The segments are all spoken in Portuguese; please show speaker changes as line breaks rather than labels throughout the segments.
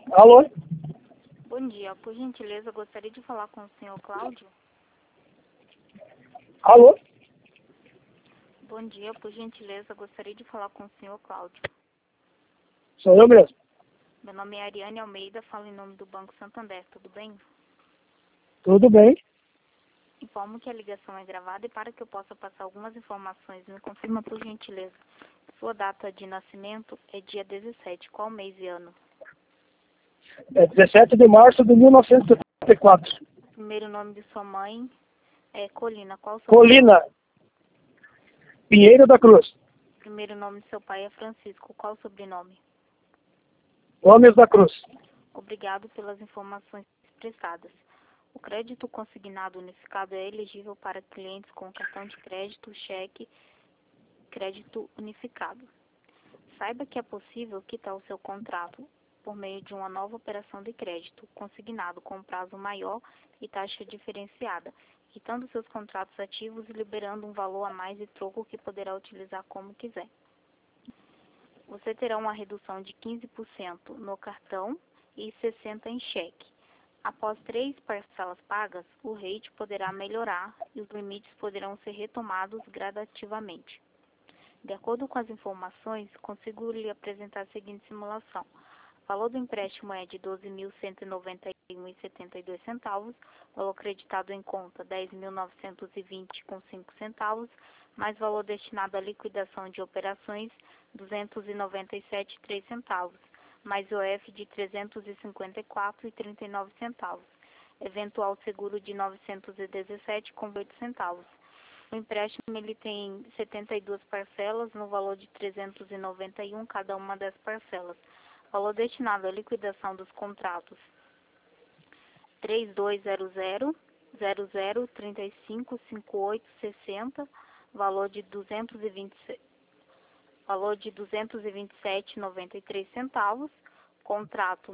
Alô?
Bom dia. Por gentileza, gostaria de falar com o senhor Cláudio.
Alô?
Bom dia. Por gentileza, gostaria de falar com o senhor Cláudio.
Sou eu mesmo.
Meu nome é Ariane Almeida, falo em nome do Banco Santander, tudo bem?
Tudo bem?
Informo que a ligação é gravada e para que eu possa passar algumas informações, me confirma por gentileza. Sua data de nascimento é dia 17, qual mês e ano?
É 17 de março de 1974.
Primeiro nome de sua mãe é Colina, qual o seu
Colina. Pinheiro da Cruz.
Primeiro nome de seu pai é Francisco, qual o sobrenome?
Gomes da Cruz.
Obrigado pelas informações prestadas. O crédito consignado unificado é elegível para clientes com cartão de crédito, cheque, crédito unificado. Saiba que é possível quitar o seu contrato por meio de uma nova operação de crédito consignado com prazo maior e taxa diferenciada, quitando seus contratos ativos e liberando um valor a mais de troco que poderá utilizar como quiser. Você terá uma redução de 15% no cartão e 60% em cheque. Após 3 parcelas pagas, o rate poderá melhorar e os limites poderão ser retomados gradativamente. De acordo com as informações, consigo lhe apresentar a seguinte simulação. O valor do empréstimo é de R$ 12.191,72, valor creditado em conta R$ 10.920,05, mais valor destinado à liquidação de operações R$ 297,03, mais OF de R$ 354,39, eventual seguro de R$ 917,08. O empréstimo ele tem 72 parcelas no valor de 391 cada uma das parcelas. Valor destinado à liquidação dos contratos 320000355860, valor de 227,93, contrato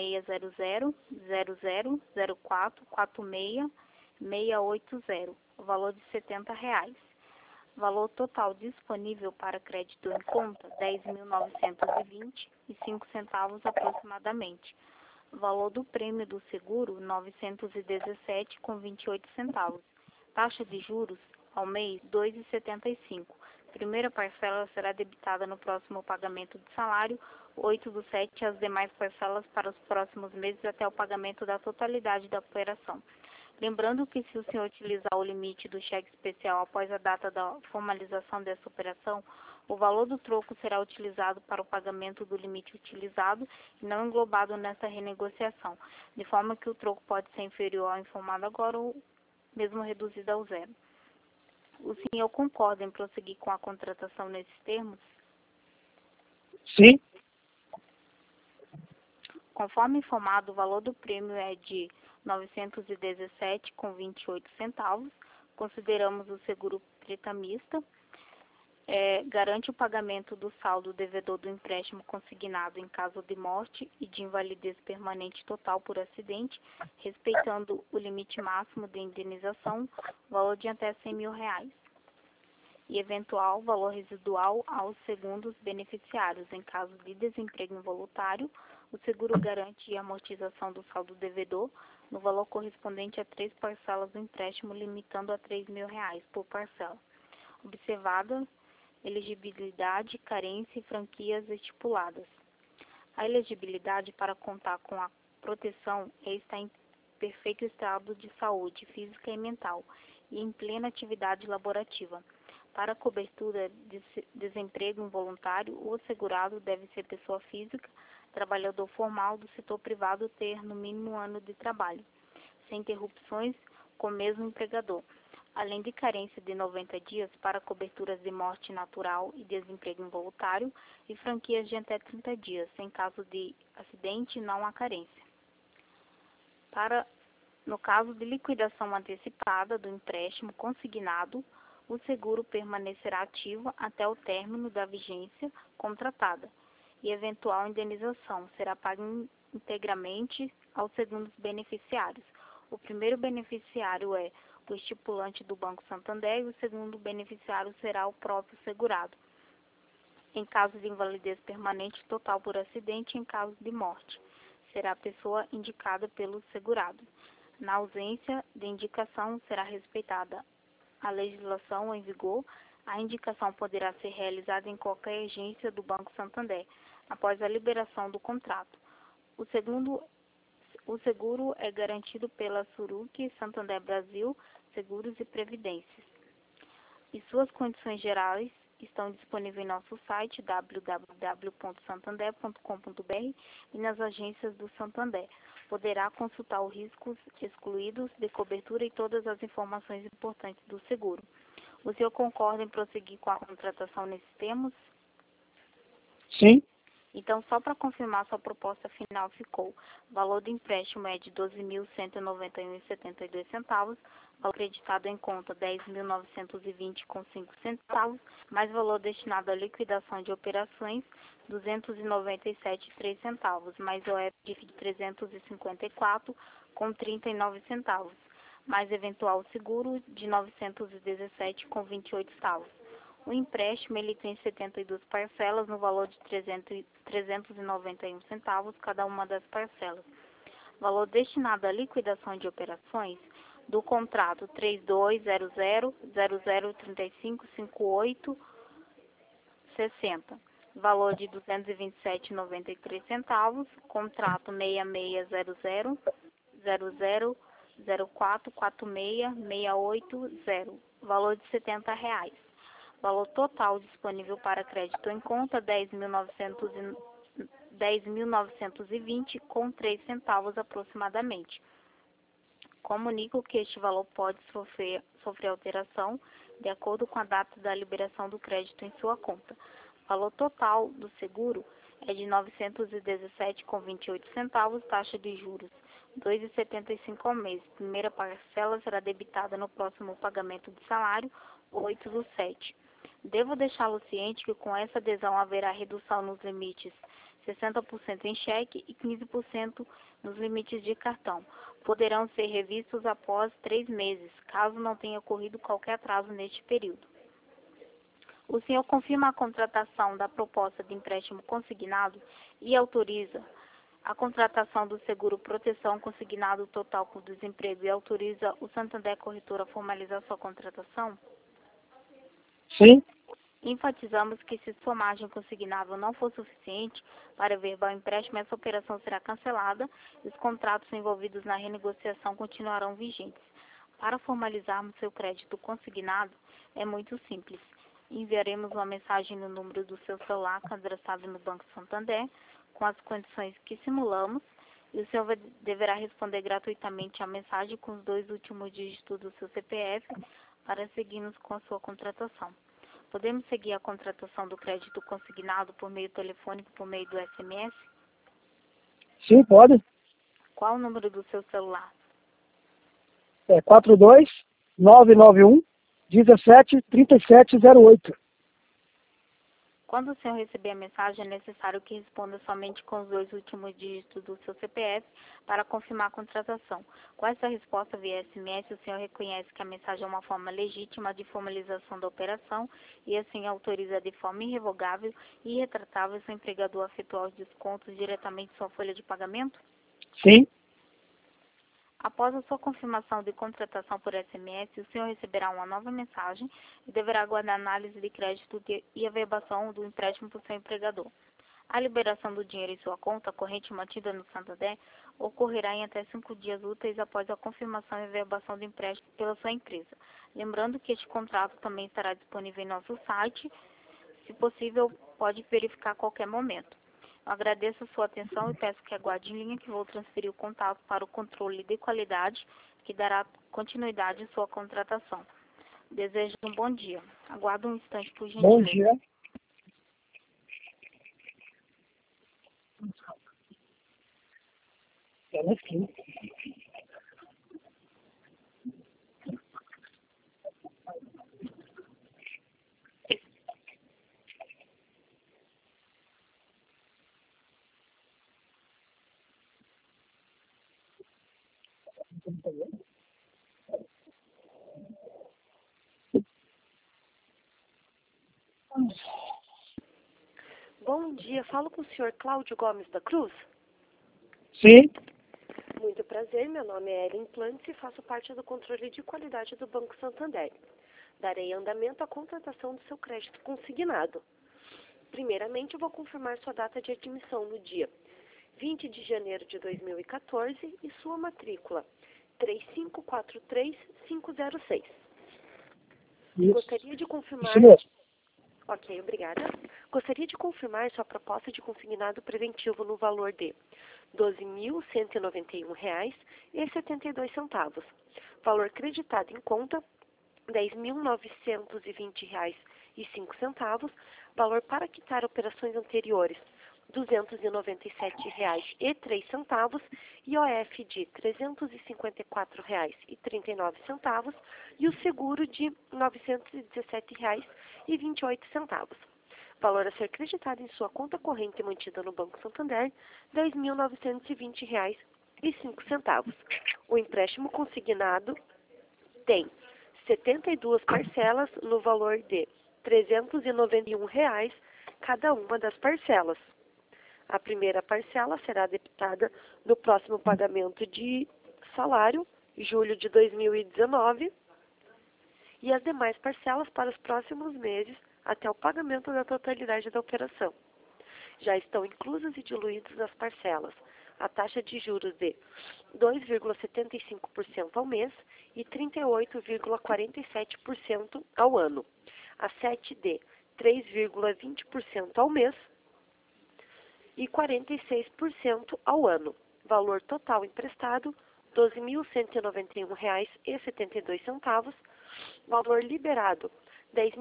660000044660, valor de R$ 70. Valor total disponível para crédito em conta, R$ 10.920,05 aproximadamente. Valor do prêmio do seguro, R$ 917,28. Taxa de juros ao mês, R$ 2,75. Primeira parcela será debitada no próximo pagamento de salário, 8/7, as demais parcelas para os próximos meses até o pagamento da totalidade da operação. Lembrando que se o senhor utilizar o limite do cheque especial após a data da formalização dessa operação, o valor do troco será utilizado para o pagamento do limite utilizado e não englobado nessa renegociação, de forma que o troco pode ser inferior ao informado agora ou mesmo reduzido ao zero. O senhor concorda em prosseguir com a contratação nesses termos?
Sim.
Conforme informado, o valor do prêmio é de R$ 917,28. Consideramos o seguro pretamista. Garante o pagamento do saldo devedor do empréstimo consignado em caso de morte e de invalidez permanente total por acidente, respeitando o limite máximo de indenização, valor de até R$ 100 mil, e eventual valor residual aos segundos beneficiários. Em caso de desemprego involuntário, o seguro garante a amortização do saldo devedor no valor correspondente a 3 parcelas do empréstimo, limitando a R$ 3 mil por parcela. Observada elegibilidade, carência e franquias estipuladas. A elegibilidade para contar com a proteção é estar em perfeito estado de saúde física e mental e em plena atividade laborativa. Para a cobertura de desemprego involuntário, o segurado deve ser pessoa física, trabalhador formal do setor privado, ter no mínimo 1 ano de trabalho, sem interrupções com o mesmo empregador, além de carência de 90 dias para coberturas de morte natural e desemprego involuntário e franquias de até 30 dias, em caso de acidente não há carência. No caso de liquidação antecipada do empréstimo consignado, o seguro permanecerá ativo até o término da vigência contratada e eventual indenização será paga integralmente aos segundos beneficiários. O primeiro beneficiário é o estipulante do Banco Santander e o segundo beneficiário será o próprio segurado, em caso de invalidez permanente total por acidente e em caso de morte. será a pessoa indicada pelo segurado. Na ausência de indicação, será respeitada a legislação em vigor. A indicação poderá ser realizada em qualquer agência do Banco Santander, após a liberação do contrato. O seguro é garantido pela Suruc Santander Brasil Seguros e Previdências. E suas condições gerais estão disponíveis em nosso site www.santander.com.br e nas agências do Santander. Poderá consultar os riscos excluídos de cobertura e todas as informações importantes do seguro. O senhor concorda em prosseguir com a contratação nesses termos?
Sim.
Então, só para confirmar, sua proposta final ficou: o valor do empréstimo é de R$ 12.191,72, valor acreditado em conta R$ 10.920,05, mais valor destinado à liquidação de operações R$ 297,03, mais OEP de R$ 354,39, mais eventual seguro de R$ 917,28. O empréstimo ele tem 72 parcelas no valor de R$ 391, cada uma das parcelas. Valor destinado à liquidação de operações do contrato 320000355860. Valor de R$ 227,93. Contrato 660000044668. Valor de R$ 70. Valor total disponível para crédito em conta, R$ 10.920,03 aproximadamente. Comunico que este valor pode sofrer alteração de acordo com a data da liberação do crédito em sua conta. Valor total do seguro é de R$ 917,28, taxa de juros R$ 2,75 ao mês. Primeira parcela será debitada no próximo pagamento de salário, 8/7. Devo deixá-lo ciente que com essa adesão haverá redução nos limites 60% em cheque e 15% nos limites de cartão. Poderão ser revistos após 3 meses, caso não tenha ocorrido qualquer atraso neste período. O senhor confirma a contratação da proposta de empréstimo consignado e autoriza a contratação do seguro proteção consignado total por desemprego e autoriza o Santander Corretora a formalizar sua contratação?
Sim.
Enfatizamos que se sua margem consignável não for suficiente para verbar o empréstimo, essa operação será cancelada e os contratos envolvidos na renegociação continuarão vigentes. Para formalizarmos seu crédito consignado, é muito simples. Enviaremos uma mensagem no número do seu celular cadastrado no Banco Santander, com as condições que simulamos, e o senhor deverá responder gratuitamente à mensagem com os 2 últimos dígitos do seu CPF para seguirmos com a sua contratação. Podemos seguir a contratação do crédito consignado por meio telefônico, por meio do SMS?
Sim, pode.
Qual o número do seu celular?
É 42991 173708.
Quando o senhor receber a mensagem, é necessário que responda somente com os 2 últimos dígitos do seu CPF para confirmar a contratação. Com essa resposta via SMS, o senhor reconhece que a mensagem é uma forma legítima de formalização da operação e assim autoriza de forma irrevogável e irretratável seu empregador a efetuar os descontos diretamente em sua folha de pagamento?
Sim.
Após a sua confirmação de contratação por SMS, o senhor receberá uma nova mensagem e deverá aguardar a análise de crédito e averbação do empréstimo por seu empregador. A liberação do dinheiro em sua conta corrente mantida no Santander ocorrerá em até 5 dias úteis após a confirmação e averbação do empréstimo pela sua empresa. Lembrando que este contrato também estará disponível em nosso site. Se possível, pode verificar a qualquer momento. Eu agradeço a sua atenção e peço que aguarde em linha que vou transferir o contato para o controle de qualidade, que dará continuidade à sua contratação. Desejo um bom dia. Aguardo um instante, por gentileza.
Bom dia. É na esquina.
Bom dia, falo com o senhor Cláudio Gomes da Cruz.
Sim,
Muito prazer, meu nome é Ellen Plantes e faço parte do controle de qualidade do Banco Santander. Darei andamento à contratação do seu crédito consignado. Primeiramente, eu vou confirmar sua data de admissão no dia 20 de janeiro de 2014 e sua matrícula 3543506.
isso.
Gostaria de confirmar...
Isso mesmo.
Ok, obrigada. Gostaria de confirmar sua proposta de consignado preventivo no valor de R$ 12.191,72. Valor creditado em conta, R$ 10.920,05. Valor para quitar operações anteriores, R$ 297,03. IOF de R$ 354,39. E o seguro de R$ 917,28. Valor a ser creditado em sua conta corrente mantida no Banco Santander, R$ 10.920,05. O empréstimo consignado tem 72 parcelas no valor de R$ 391 cada uma das parcelas. A primeira parcela será debitada no próximo pagamento de salário, julho de 2019, e as demais parcelas para os próximos meses até o pagamento da totalidade da operação. Já estão inclusas e diluídas nas parcelas a taxa de juros de 2,75% ao mês e 38,47% ao ano, a 7 de 3,20% ao mês e 46% ao ano. Valor total emprestado, R$ 12.191,72. Valor liberado, R$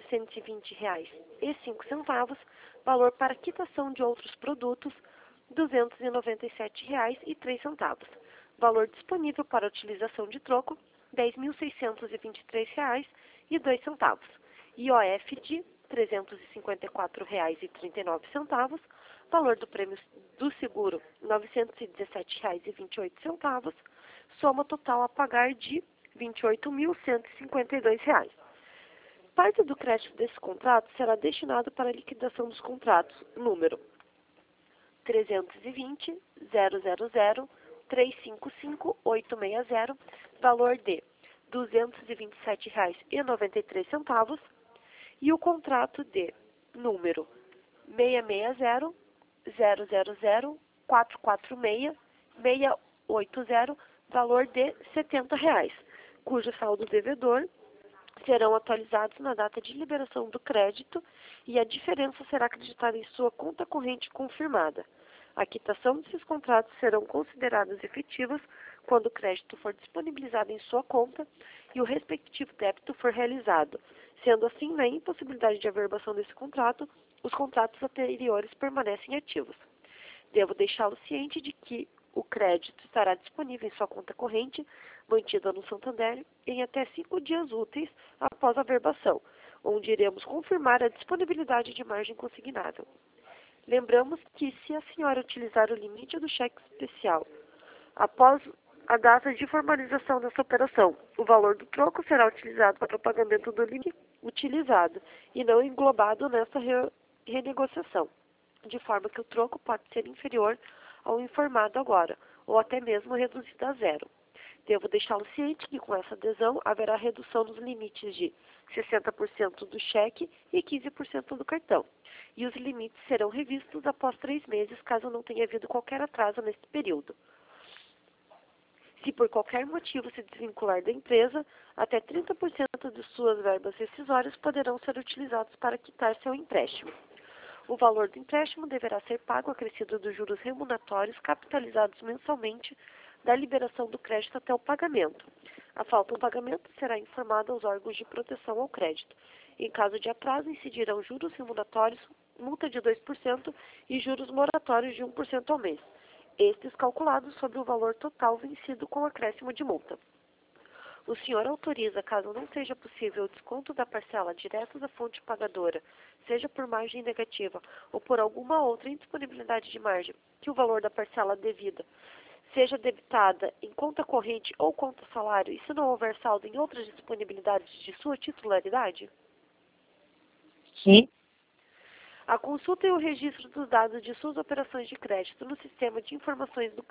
10.920,05. Valor para quitação de outros produtos, R$ 297,03. Valor disponível para utilização de troco, R$ 10.623,02. IOF de R$ 354,39. Valor do prêmio do seguro, R$ 917,28. Soma total a pagar de R$ 28.152. Parte do crédito desse contrato será destinado para a liquidação dos contratos número 320.000.355.860, valor de R$ 227,93, e o contrato de número 660.000.446.680, valor de R$ 70, cujo saldo devedor serão atualizados na data de liberação do crédito e a diferença será acreditada em sua conta corrente confirmada. A quitação desses contratos serão consideradas efetivas quando o crédito for disponibilizado em sua conta e o respectivo débito for realizado. Sendo assim, na impossibilidade de averbação desse contrato, os contratos anteriores permanecem ativos. Devo deixá-lo ciente de que o crédito estará disponível em sua conta corrente, mantida no Santander, em até 5 dias úteis após a averbação, onde iremos confirmar a disponibilidade de margem consignável. Lembramos que, se a senhora utilizar o limite do cheque especial após a data de formalização dessa operação, o valor do troco será utilizado para o pagamento do limite utilizado e não englobado nessa renegociação, de forma que o troco pode ser inferior ao informado agora, ou até mesmo reduzido a zero. Devo deixá-lo ciente que com essa adesão haverá redução nos limites de 60% do cheque e 15% do cartão. E os limites serão revistos após 3 meses, caso não tenha havido qualquer atraso nesse período. Se por qualquer motivo se desvincular da empresa, até 30% de suas verbas rescisórias poderão ser utilizados para quitar seu empréstimo. O valor do empréstimo deverá ser pago acrescido dos juros remuneratórios capitalizados mensalmente da liberação do crédito até o pagamento. A falta do pagamento será informada aos órgãos de proteção ao crédito. Em caso de atraso, incidirão juros remuneratórios, multa de 2% e juros moratórios de 1% ao mês, estes calculados sobre o valor total vencido com acréscimo de multa. O senhor autoriza, caso não seja possível o desconto da parcela direto da fonte pagadora, seja por margem negativa ou por alguma outra indisponibilidade de margem, que o valor da parcela devida seja debitada em conta corrente ou conta salário e se não houver saldo em outras disponibilidades de sua titularidade?
Sim,
A consulta e o registro dos dados de suas operações de crédito no sistema de informações do